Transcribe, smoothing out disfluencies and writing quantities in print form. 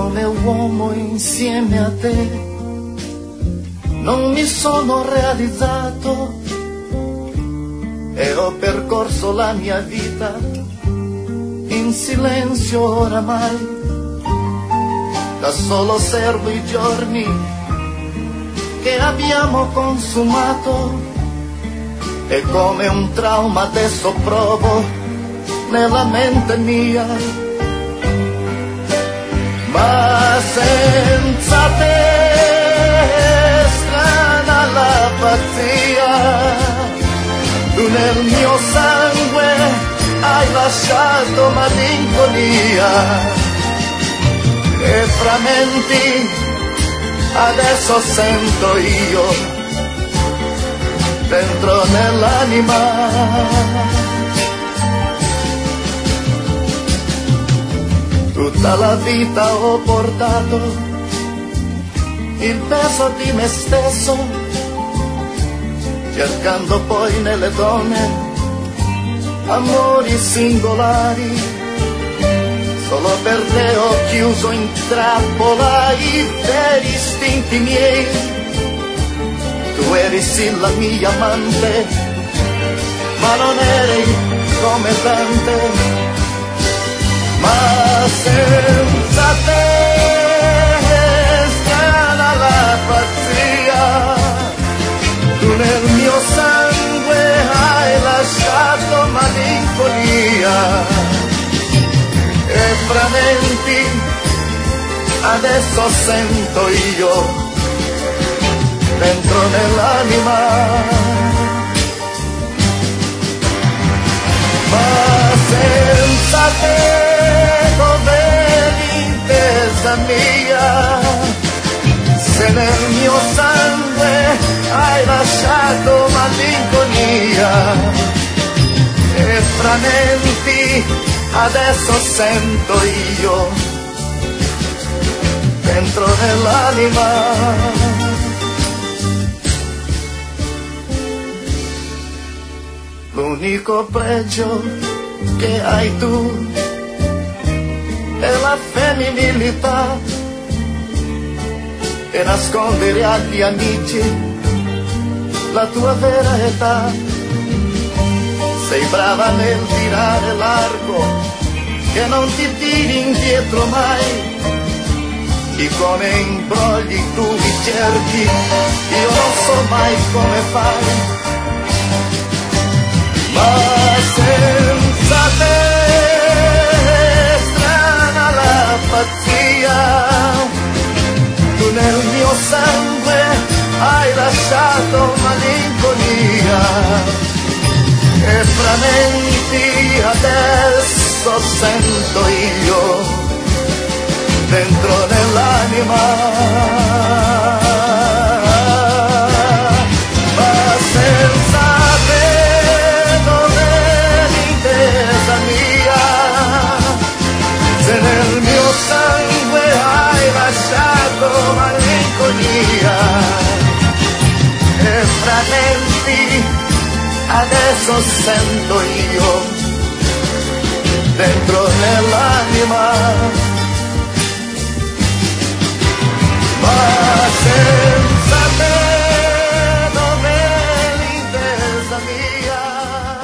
come uomo insieme a te non mi sono realizzato e ho percorso la mia vita in silenzio oramai. Da solo osservo i giorni che abbiamo consumato e come un trauma adesso provo nella mente mia. Ma senza te strana la pazzia, tu nel mio sangue hai lasciato malinconia e frammenti adesso sento io dentro nell'anima. Tutta la vita ho portato il peso di me stesso, cercando poi nelle donne amori singolari. Solo per te ho chiuso in trappola i veri istinti miei. Tu eri sì la mia amante, ma non eri come tante. Ma senza te strana la pazzia, tu nel mio sangue hai lasciato malinconia e frammenti adesso sento io dentro nell'anima. Ma senza te dov'è l'intesa mia, se nel mio sangue hai lasciato malinconia e frammenti adesso sento io dentro nell'anima. L'unico pregio che hai tu è la femminilità e nascondere agli amici la tua vera età. Sei brava nel tirare largo, che non ti tiri indietro mai. Di come imbrogli tu mi cerchi, io non so mai come fai. Ma senza te strana la pazzia, tu nel mio sangue hai lasciato malinconia e frammenti adesso sento io dentro nell'anima. Ma senza te dov'è l'intesa mia, se nel mio sangue hai lasciato malinconia e frammenti adesso sento io dentro nell'anima. Ma senza te dov'è l'intesa mia,